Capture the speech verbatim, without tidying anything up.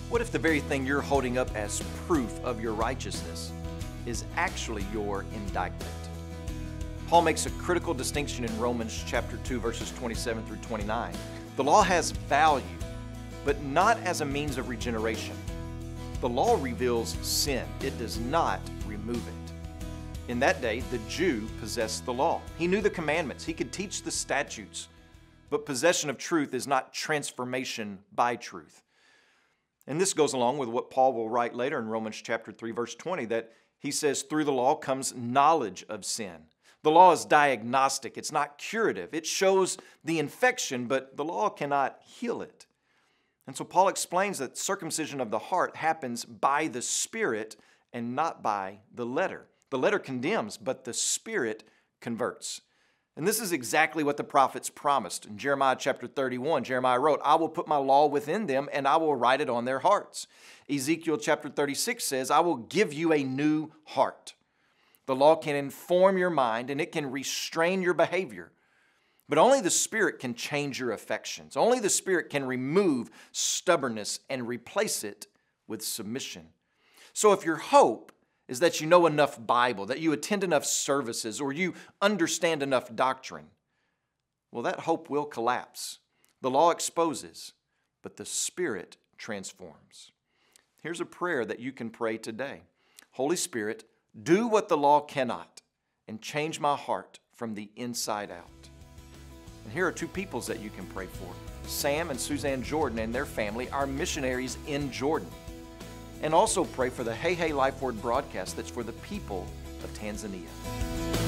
What if the very thing you're holding up as proof of your righteousness is actually your indictment? Paul makes a critical distinction in Romans chapter two, verses twenty-seven through twenty-nine. The law has value, but not as a means of regeneration. The law reveals sin. It does not remove it. In that day, the Jew possessed the law. He knew the commandments. He could teach the statutes. But possession of truth is not transformation by truth. And this goes along with what Paul will write later in Romans chapter three, verse twenty, that he says, through the law comes knowledge of sin. The law is diagnostic. It's not curative. It shows the infection, but the law cannot heal it. And so Paul explains that circumcision of the heart happens by the Spirit and not by the letter. The letter condemns, but the Spirit converts. And this is exactly what the prophets promised. In Jeremiah chapter thirty-one, Jeremiah wrote, I will put my law within them and I will write it on their hearts. Ezekiel chapter thirty-six says, I will give you a new heart. The law can inform your mind and it can restrain your behavior. But only the Spirit can change your affections. Only the Spirit can remove stubbornness and replace it with submission. So if your hope is that you know enough Bible, that you attend enough services, or you understand enough doctrine, well, that hope will collapse. The law exposes, but the Spirit transforms. Here's a prayer that you can pray today. Holy Spirit, do what the law cannot and change my heart from the inside out. And here are two peoples that you can pray for. Sam and Suzanne Jordan and their family are missionaries in Jordan. And also pray for the Hey Hey Life Word broadcast that's for the people of Tanzania.